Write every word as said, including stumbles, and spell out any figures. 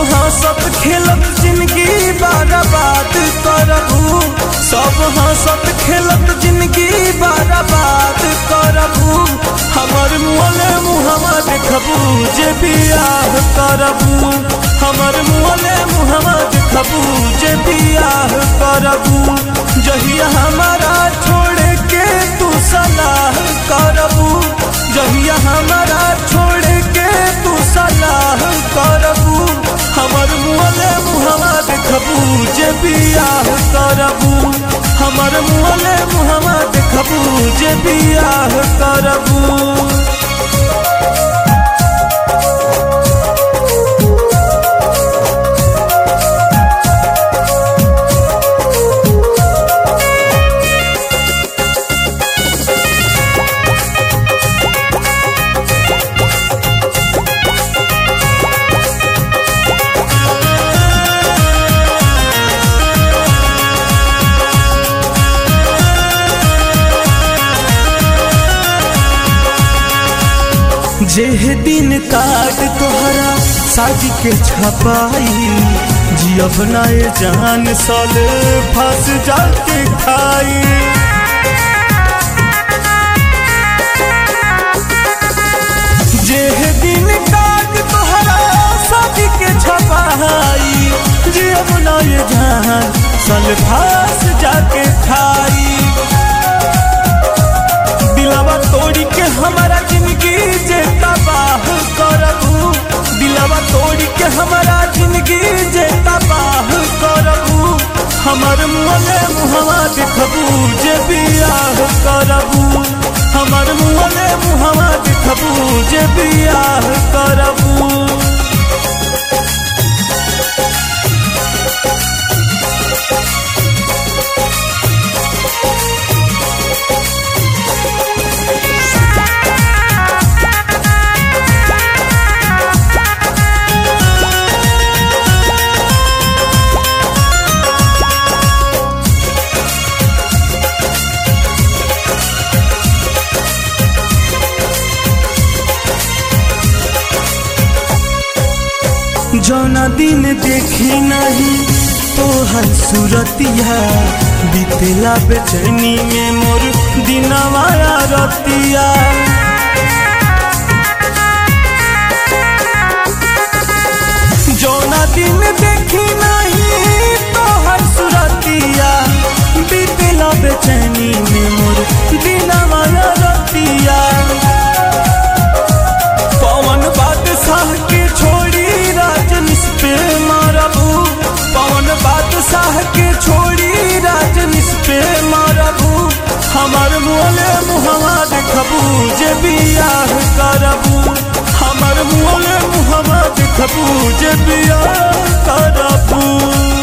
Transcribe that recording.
हंसत खेलत जिंदगी बर्बाद करबू, सब हंसत खेलत जिंदगी बर्बाद करबू। हमर मुँहले मुहम्मा देखबू जे बियाह करबू, हमर मुँहले मुहम्मा देखबू जे बियाह करबू। जहिया हमारा छोड़ के तू सलाह करबू, जहिया हमारा छोड़ के तू सलाह करबू। हमर मुँहले मुहम्मा देखबू जे बियाह करबू, हमर मुँहले मुहम्मा देखबू जे बियाह करबू। जेह दिन काट तोहरा शादी के छपाई, जियब नाए जान साल फंस जाके खाई। जेह दिन काट तोहरा शादी के छपाई, जियब नाए जान साल फंस जाके खाई। दिलवा तोड़ी के हमारा जिंदगी जे तबाह करबू, दिलवा तोड़ी के हमारा जिंदगी जे तबाह करबू। हमर मुँहले मुहम्मा देखबू जे बियाह करबू, हमर मुँहले मुहम्मा देखबू जे बियाह करबू। जौना दिन देखी नहीं तोहर सूरतिया, बीतेला बेचैनी में मोर दिनवा रतिया। जौना दिन देखी नहीं तोहर सूरतिया, बीतेला बेचैनी में मोर दिनवा रतिया। पवन बादशाह के छोड़ी राजनीश पे मारबू, पवन बादशाह के छोड़ी राजनीश पे मारबू। हमर मुँहले मुहम्मा देखबू जे बियाह करबू, हमर मुँहले मुहम्मा देखबू जे बियाह करबू।